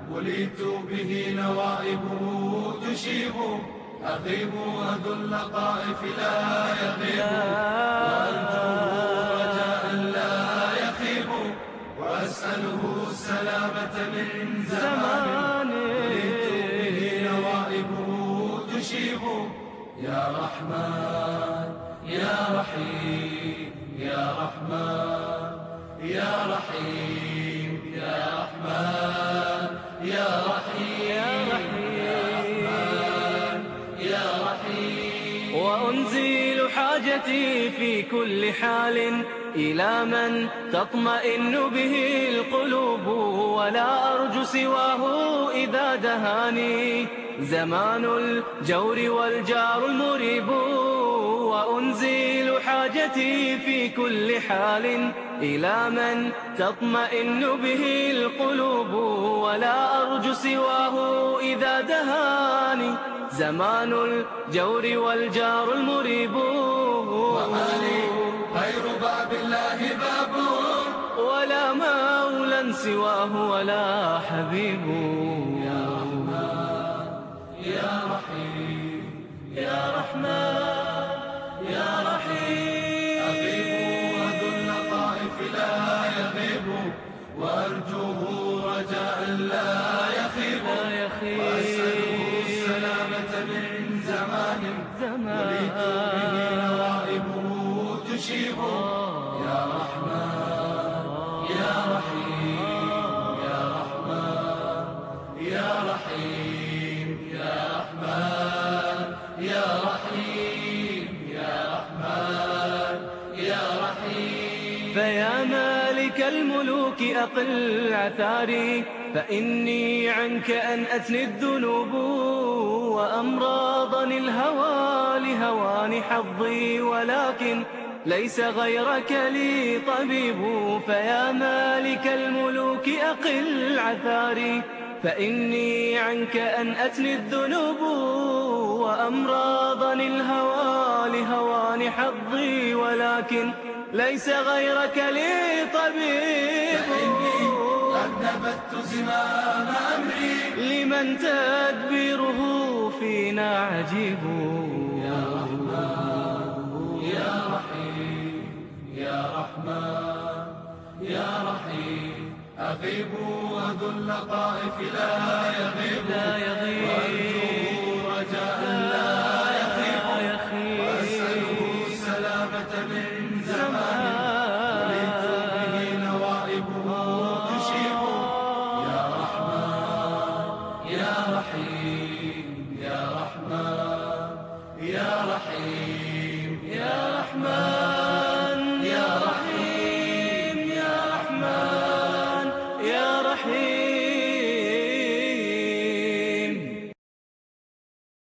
وليت به نوائبه تشيب، أغيب وذو اللطائف لا يغيب، وأرجوه رجاء لا يخيب، وأسأله السلامة من زمان. وليت به نوائبه تشيب، يا رحمن يا رحيم يا رحمن يا رحيم يا رحمن يا رحيم يا رحيم. وأنزل حاجتي في كل حال إلى من تطمئن به القلوب، ولا أرجو سواه إذا دهاني زمان الجور والجار المريب. وأنزل حاجتي في كل حال إلى من تطمئن به القلوب، ولا أرجو سواه إذا دهاني زمان الجور والجار المريب. وما لي غير باب الله باب، ولا مولى سواه ولا حبيب. يا رحمن يا رحيم يا رحمن يا رحيم. أغيب وذو اللطائف لا يغيب، وأرجوه رجاء لا يخيب، وأسأله السلامة من زمان. وليت به نوائبه تشيب، يا رحمن يا رحيم يا رحمن يا رحيم يا رحمن يا رحيم يا رحمن يا رحيم. فيا مالك الملوك أقل عثاري، فإني عنك أن أتني الذنوب، وأمراضني الهوى لهوان حظي، ولكن ليس غيرك لي طبيب. فيا مالك الملوك أقل عثاري، فإني عنك أن أتني الذنوب، وأمراضني الهوى لهوان حظي، ولكن ليس غيرك لي طبيب. فإني قد نبذت زمام أمري لمن تدبيره فينا عجيب. يا رحمن يا رحيم يا رحمن يا رحيم. أغيب وذو اللطائف لا يغيب، وأرجوه رجاء لا يخيب، وأسأله السلامة من زمان. وليت به نوائبه تشيب، يا رحمن يا رحيم